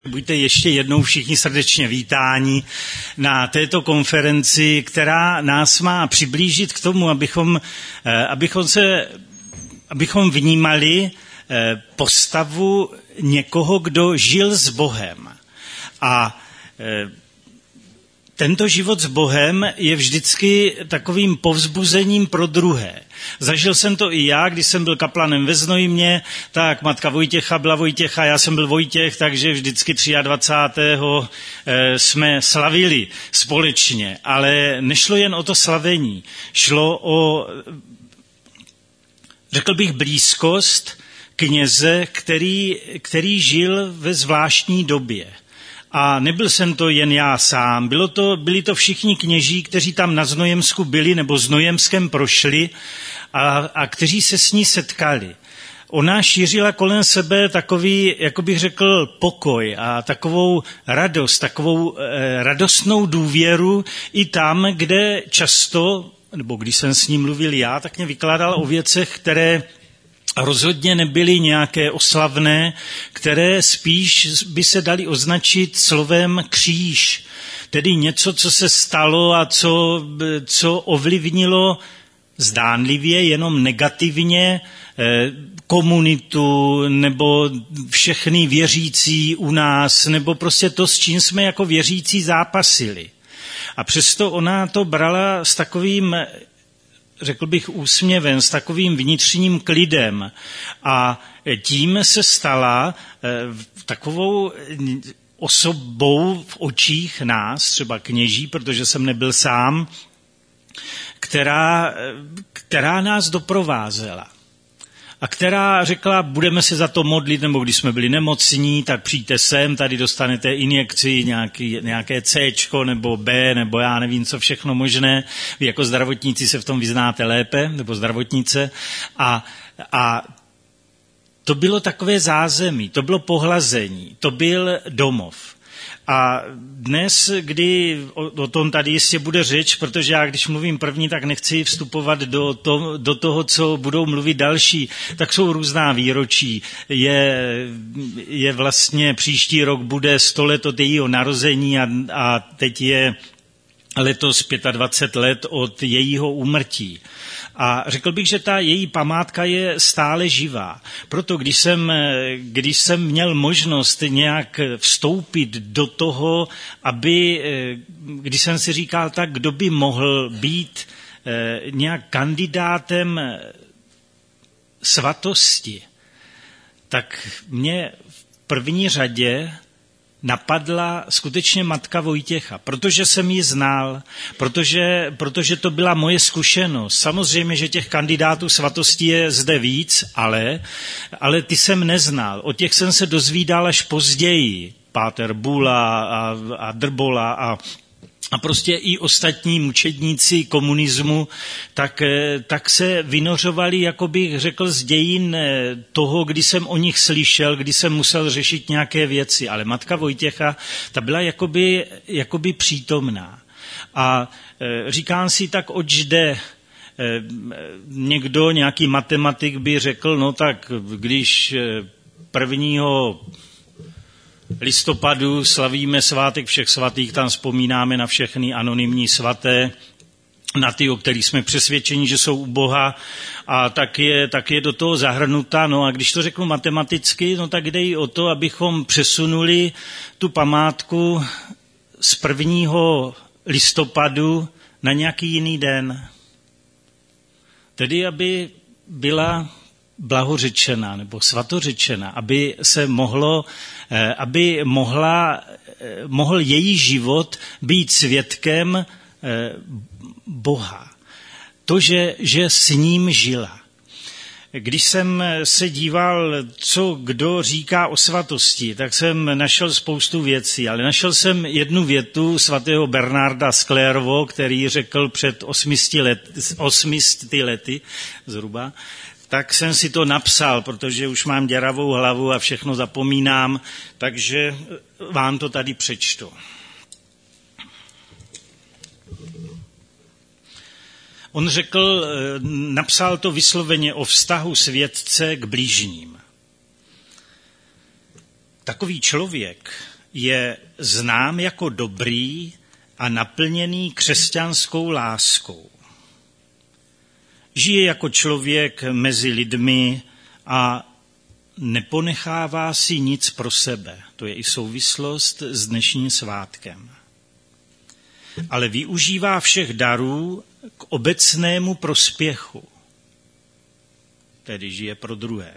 Buďte ještě jednou všichni srdečně vítáni na této konferenci, která nás má přiblížit k tomu, abychom vnímali postavu někoho, kdo žil s Bohem. A tento život s Bohem je vždycky takovým povzbuzením pro druhé. Zažil jsem to i já, když jsem byl kaplanem ve Znojmě, tak matka Vojtěcha byla Vojtěcha, já jsem byl Vojtěch, takže vždycky 23. jsme slavili společně. Ale nešlo jen o to slavení, šlo o, řekl bych, blízkost kněze, který žil ve zvláštní době. A nebyl jsem to jen já sám, byli to všichni kněží, kteří tam na Znojemsku byli nebo Znojemskem prošli a kteří se s ní setkali. Ona šířila kolem sebe takový, jako bych řekl, pokoj a takovou radost, takovou radostnou důvěru i tam, kde často, nebo když jsem s ní mluvil já, tak mě vykládal o věcech, které rozhodně nebyly nějaké oslavné, které spíš by se daly označit slovem kříž. Tedy něco, co se stalo a co ovlivnilo zdánlivě jenom negativně komunitu nebo všechny věřící u nás, nebo prostě to, s čím jsme jako věřící zápasili. A přesto ona to brala s takovým, řekl bych, úsměvem, s takovým vnitřním klidem. A tím se stala takovou osobou v očích nás, třeba kněží, protože jsem nebyl sám, která nás doprovázela. A která řekla, budeme se za to modlit, nebo když jsme byli nemocní, tak přijďte sem, tady dostanete injekci, nějaké Cčko nebo B, nebo já nevím, co všechno možné. Vy jako zdravotníci se v tom vyznáte lépe, nebo zdravotnice. A to bylo takové zázemí, to bylo pohlazení, to byl domov. A dnes, kdy o tom tady jistě bude řeč, protože já, když mluvím první, tak nechci vstupovat do toho, co budou mluvit další, tak jsou různá výročí. Je vlastně příští rok bude 100 let od jejího narození a teď je letos 25 let od jejího úmrtí. A řekl bych, že ta její památka je stále živá. Proto když jsem měl možnost nějak vstoupit do toho, když jsem si říkal tak, kdo by mohl být nějak kandidátem svatosti, tak mě v první řadě napadla skutečně matka Vojtěcha, protože jsem ji znal, protože to byla moje zkušenost. Samozřejmě, že těch kandidátů svatosti je zde víc, ale ty jsem neznal. O těch jsem se dozvídal až později. Páter Bula a Drbola a prostě i ostatní mučedníci komunismu, tak se vynořovali, jako bych řekl, z dějin toho, kdy jsem o nich slyšel, kdy jsem musel řešit nějaké věci. Ale matka Vojtěcha, ta byla jakoby přítomná. A říkám si, tak oč jde. Nějaký matematik by řekl, no tak když 1. listopadu slavíme svátek všech svatých, tam vzpomínáme na všechny anonymní svaté, na ty, o kterých jsme přesvědčeni, že jsou u Boha, a tak je do toho zahrnuta. No a když to řeknu matematicky, no tak jde i o to, abychom přesunuli tu památku z 1. listopadu na nějaký jiný den. Tedy, aby byla blahořečena nebo svatořečena, aby mohl její život být svědkem Boha. To, že s ním žila. Když jsem se díval, co kdo říká o svatosti, tak jsem našel spoustu věcí, ale našel jsem jednu větu svatého Bernarda z Clairvaux, který řekl před 800 lety zhruba. Tak jsem si to napsal, protože už mám děravou hlavu a všechno zapomínám, takže vám to tady přečtu. On napsal to vysloveně o vztahu světce k bližním. Takový člověk je znám jako dobrý a naplněný křesťanskou láskou. Žije jako člověk mezi lidmi a neponechává si nic pro sebe. To je i souvislost s dnešním svátkem. Ale využívá všech darů k obecnému prospěchu. Tedy žije pro druhé.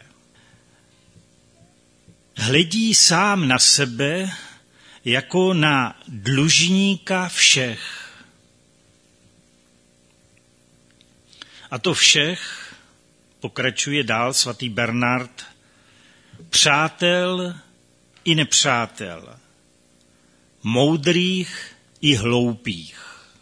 Hledí sám na sebe jako na dlužníka všech. A to všech, pokračuje dál svatý Bernard, přátel i nepřátel, moudrých i hloupých.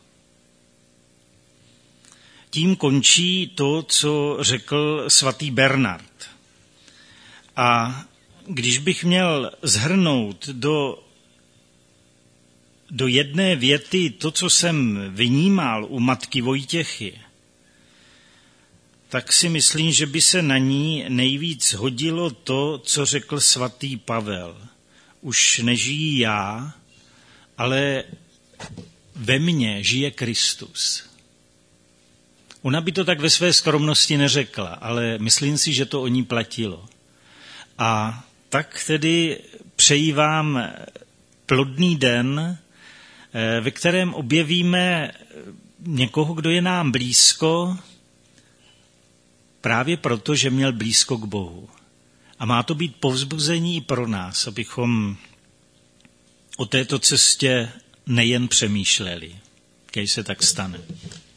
Tím končí to, co řekl svatý Bernard. A když bych měl shrnout do jedné věty to, co jsem vnímal u matky Vojtěchy, tak si myslím, že by se na ní nejvíc hodilo to, co řekl svatý Pavel. Už nežijí já, ale ve mně žije Kristus. Ona by to tak ve své skromnosti neřekla, ale myslím si, že to o ní platilo. A tak tedy přeji vám plodný den, ve kterém objevíme někoho, kdo je nám blízko, právě proto, že měl blízko k Bohu. A má to být povzbuzení i pro nás, abychom o této cestě nejen přemýšleli. Kéž se tak stane.